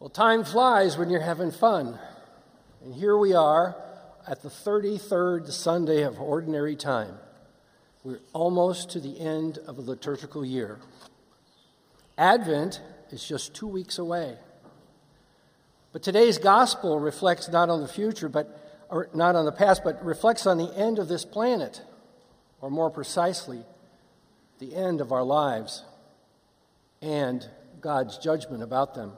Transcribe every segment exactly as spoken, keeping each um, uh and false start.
Well, time flies when you're having fun. And here we are at the thirty-third Sunday of Ordinary Time. We're almost to the end of a liturgical year. Advent is just two weeks away. But today's gospel reflects not on the future, but or not on the past, but reflects on the end of this planet, or more precisely, the end of our lives and God's judgment about them.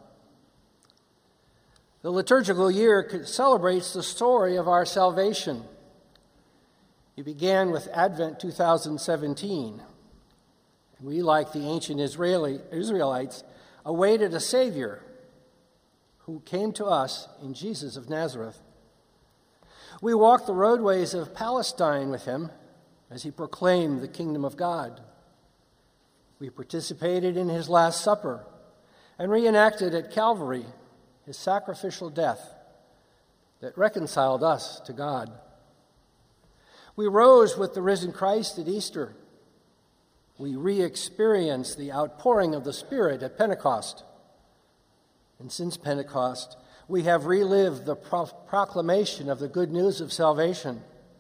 The liturgical year celebrates the story of our salvation. It began with Advent two thousand seventeen. We, like the ancient Israeli, Israelites, awaited a Savior who came to us in Jesus of Nazareth. We walked the roadways of Palestine with him as he proclaimed the kingdom of God. We participated in his Last Supper and reenacted at Calvary his sacrificial death that reconciled us to God. We rose with the risen Christ at Easter. We re-experienced the outpouring of the Spirit at Pentecost. And since Pentecost, we have relived the pro- proclamation of the good news of salvation.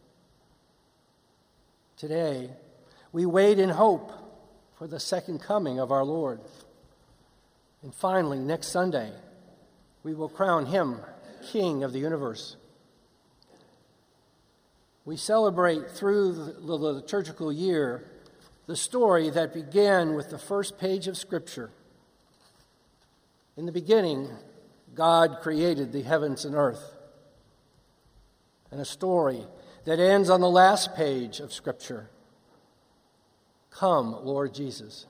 Today, we wait in hope for the second coming of our Lord. And finally, next Sunday, we will crown him King of the universe. We celebrate through the liturgical year the story that began with the first page of Scripture. In the beginning, God created the heavens and earth. And a story that ends on the last page of Scripture. Come, Lord Jesus.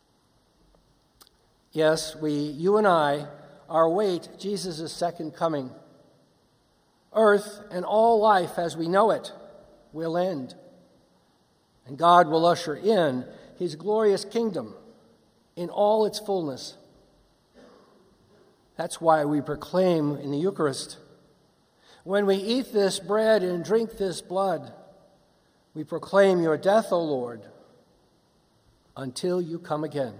Yes, we, you and I, await Jesus' second coming. Earth and all life as we know it will end. And God will usher in his glorious kingdom in all its fullness. That's why we proclaim in the Eucharist, when we eat this bread and drink this blood, we proclaim your death, O Lord, until you come again.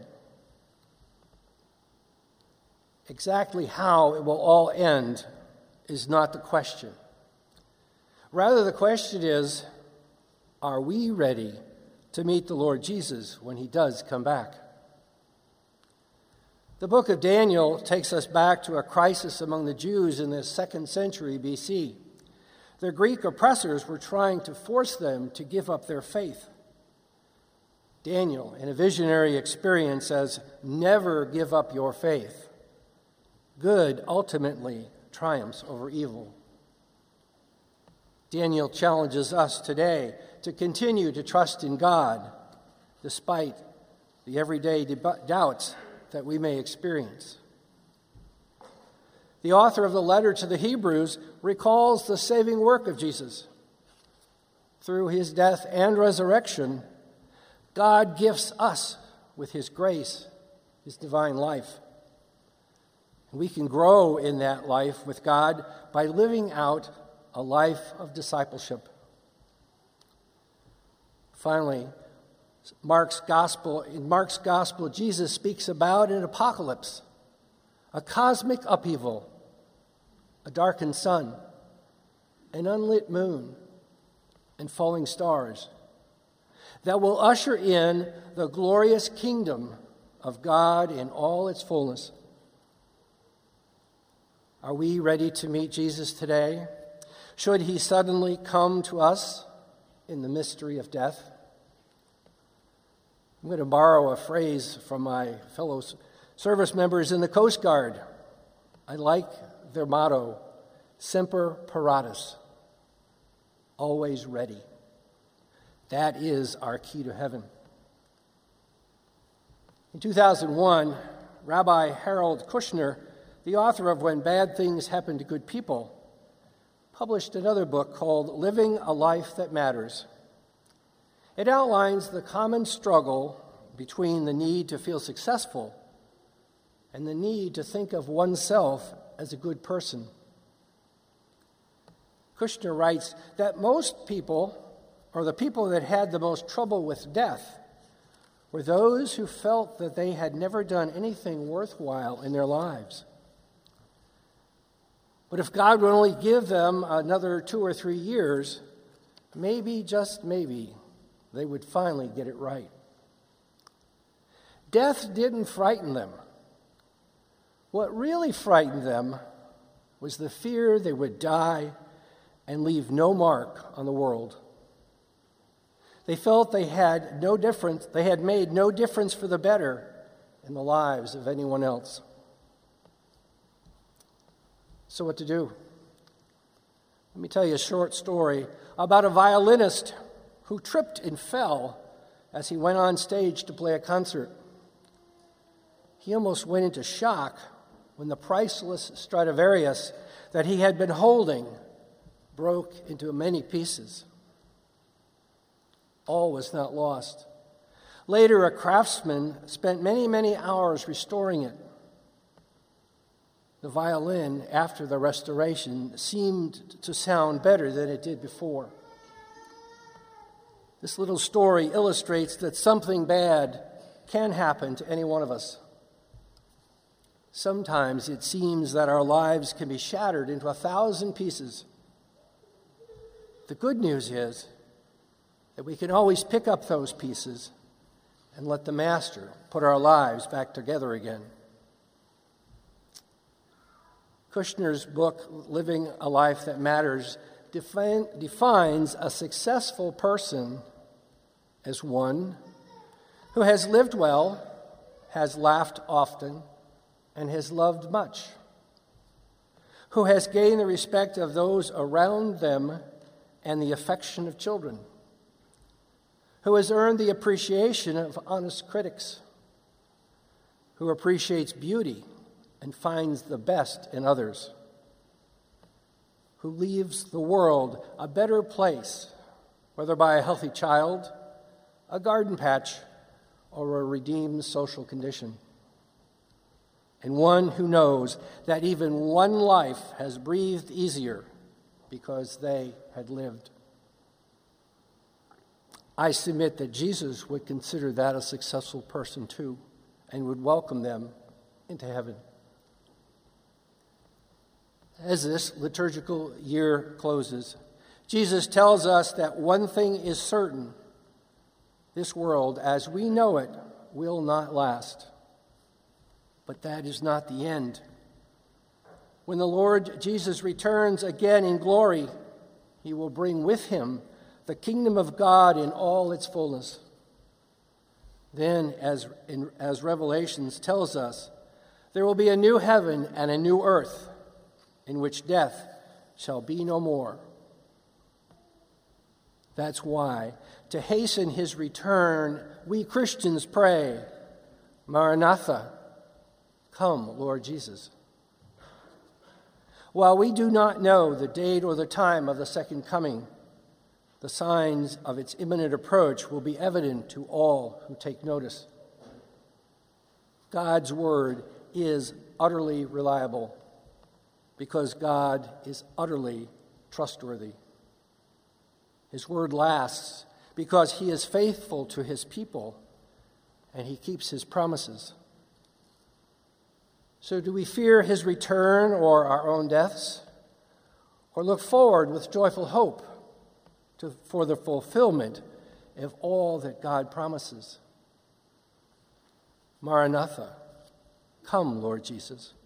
Exactly how it will all end is not the question. Rather, the question is, are we ready to meet the Lord Jesus when he does come back? The book of Daniel takes us back to a crisis among the Jews in the second century B C. Their Greek oppressors were trying to force them to give up their faith. Daniel, in a visionary experience, says, "Never give up your faith. Good ultimately triumphs over evil." Daniel challenges us today to continue to trust in God despite the everyday deb- doubts that we may experience. The author of the letter to the Hebrews recalls the saving work of Jesus. Through his death and resurrection, God gifts us with his grace, his divine life. We can grow in that life with God by living out a life of discipleship. Finally, Mark's gospel, in Mark's gospel, Jesus speaks about an apocalypse, a cosmic upheaval, a darkened sun, an unlit moon, and falling stars that will usher in the glorious kingdom of God in all its fullness. Are we ready to meet Jesus today? Should he suddenly come to us in the mystery of death? I'm going to borrow a phrase from my fellow service members in the Coast Guard. I like their motto, Semper Paratus, always ready. That is our key to heaven. In two thousand one, Rabbi Harold Kushner, the author of When Bad Things Happen to Good People, published another book called Living a Life That Matters. It outlines the common struggle between the need to feel successful and the need to think of oneself as a good person. Kushner writes that most people, or the people that had the most trouble with death, were those who felt that they had never done anything worthwhile in their lives. But if God would only give them another two or three years, maybe, just maybe, they would finally get it right. Death didn't frighten them. What really frightened them was the fear they would die and leave no mark on the world. They felt they had no difference, they had made no difference for the better in the lives of anyone else. So what to do? Let me tell you a short story about a violinist who tripped and fell as he went on stage to play a concert. He almost went into shock when the priceless Stradivarius that he had been holding broke into many pieces. All was not lost. Later, a craftsman spent many, many hours restoring it. The violin, after the restoration, seemed to sound better than it did before. This little story illustrates that something bad can happen to any one of us. Sometimes it seems that our lives can be shattered into a thousand pieces. The good news is that we can always pick up those pieces and let the Master put our lives back together again. Kushner's book, Living a Life That Matters, define, defines a successful person as one who has lived well, has laughed often, and has loved much, who has gained the respect of those around them and the affection of children, who has earned the appreciation of honest critics, who appreciates beauty and finds the best in others, who leaves the world a better place, whether by a healthy child, a garden patch, or a redeemed social condition, and one who knows that even one life has breathed easier because they had lived. I submit that Jesus would consider that a successful person too, and would welcome them into heaven. As this liturgical year closes, Jesus tells us that one thing is certain: this world, as we know it, will not last. But that is not the end. When the Lord Jesus returns again in glory, he will bring with him the kingdom of God in all its fullness. Then, as, in, as Revelations tells us, there will be a new heaven and a new earth in which death shall be no more. That's why, to hasten his return, we Christians pray, Maranatha, come, Lord Jesus. While we do not know the date or the time of the second coming, the signs of its imminent approach will be evident to all who take notice. God's word is utterly reliable because God is utterly trustworthy. His word lasts because he is faithful to his people and he keeps his promises. So do we fear his return or our own deaths, or look forward with joyful hope to, for the fulfillment of all that God promises? Maranatha, come, Lord Jesus.